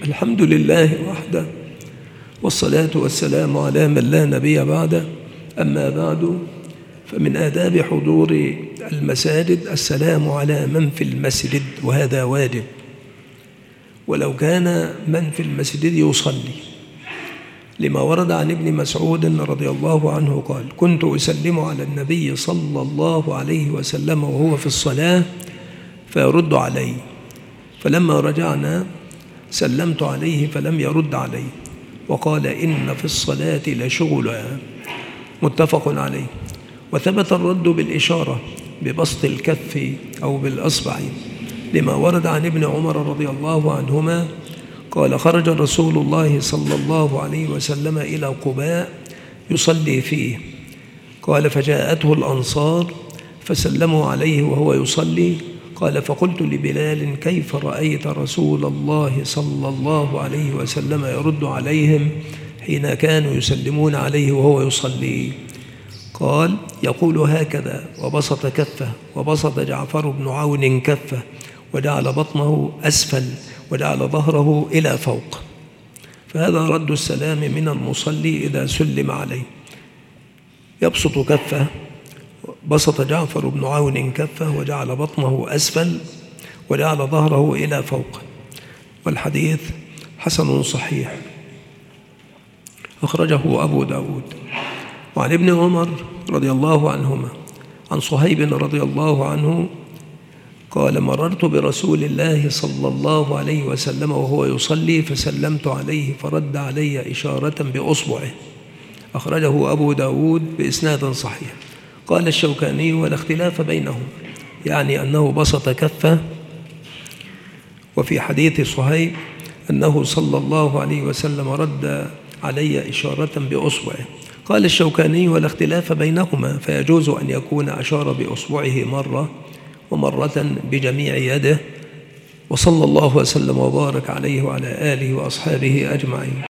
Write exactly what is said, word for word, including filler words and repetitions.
الحمد لله وحده، والصلاة والسلام على من لا نبي بعده. أما بعد، فمن آداب حضور المساجد السلام على من في المسجد، وهذا واجب، ولو كان من في المسجد يصلي، لما ورد عن ابن مسعود رضي الله عنه قال: كنت أسلم على النبي صلى الله عليه وسلم وهو في الصلاة فيرد علي، فلما رجعنا سلمت عليه فلم يرد علي، وقال: إن في الصلاة لشغلا. متفق عليه. وثبت الرد بالإشارة ببسط الكف أو بالأصبع، لما ورد عن ابن عمر رضي الله عنهما قال: خرج رسول الله صلى الله عليه وسلم إلى قباء يصلي فيه، قال: فجاءته الأنصار فسلموا عليه وهو يصلي، قال: فقلت لبلال: كيف رأيت رسول الله صلى الله عليه وسلم يرد عليهم حين كانوا يسلمون عليه وهو يصلي؟ قال: يقول هكذا، وبسط كفه، وبسط جعفر بن عون كفه، وجعل بطنه أسفل، وجعل ظهره إلى فوق. فهذا رد السلام من المصلي إذا سلم عليه. يبسط كفه، بسط جعفر بن عون كفه، وجعل بطنه أسفل، وجعل ظهره إلى فوق. والحديث حسن صحيح، أخرجه أبو داود. وعن ابن عمر رضي الله عنهما عن صهيب رضي الله عنه قال: مررت برسول الله صلى الله عليه وسلم وهو يصلي فسلمت عليه فرد علي إشارة بأصبعه. أخرجه أبو داود بإسناد صحيح. قال الشوكاني: ولا اختلاف بينهم، يعني أنه بسط كفه، وفي حديث صهيب أنه صلى الله عليه وسلم رد علي إشارة بأصبعه. قال الشوكاني: ولا اختلاف بينهما، فيجوز أن يكون أشار بأصبعه مرة ومرة بجميع يده. وصلى الله وسلم وبارك عليه وعلى آله وأصحابه أجمعين.